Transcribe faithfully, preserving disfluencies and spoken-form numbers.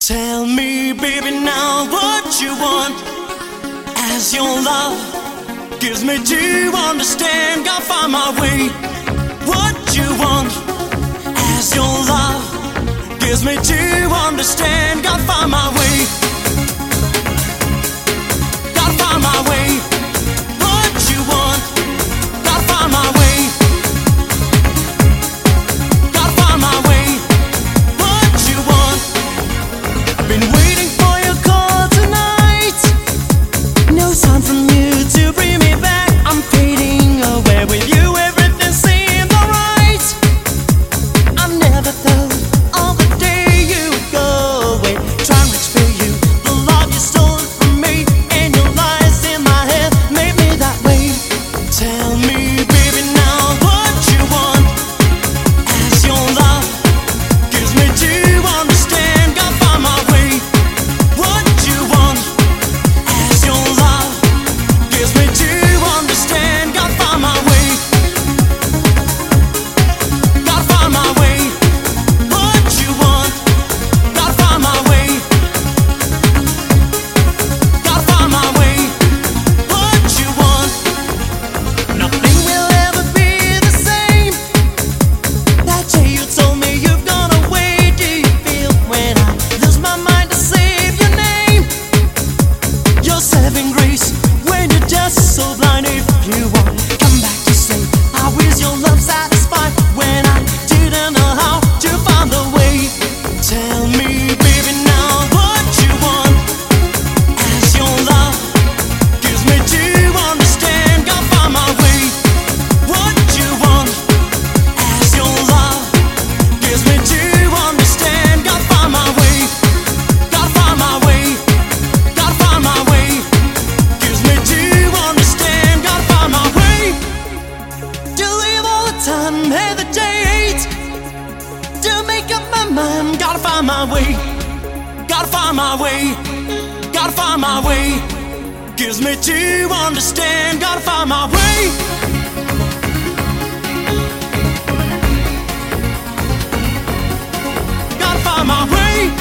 Tell me, baby, now what you want. As your love gives me to understand, gotta find my way. What you want. As your love gives me to understand, gotta find my way. Gotta find my way. What you want. Gotta find my way. Gotta find my way. What you want. I've been waiting for your call tonight. No sign from you to bring me back. I'm fading away with you. Everything seemed alright. I never thought on the day you go away. Trying to explain you the love you stole from me, and your lies in my head made me that way. Tell me, baby, now what you want. As your love gives me to understand, gotta find my way. What you want. As your love gives me to understand, gotta find my way. Gotta find my way. What you want. Gotta find my way. Gotta find my way. What you want. Nothing will ever be the same. That day you told me you've gone away. Do you feel when I lose my mind to save your name? Your saving grace when you're just so blind. If you want, come back to say, how is your love satisfied when I didn't know how to find the way? Tell me, baby, now what you want. As your love gives me to understand, gotta find my way. What you want. As your love gives me to understand, gotta find my way. Gotta find my way. Gotta find my way. Gives me to understand, gotta find my way. To live all the time, hesitate. To make up my mind, gotta find my way. Gotta find my way. Gotta find my way. Gives me to understand, gotta find my way. Gotta find my way.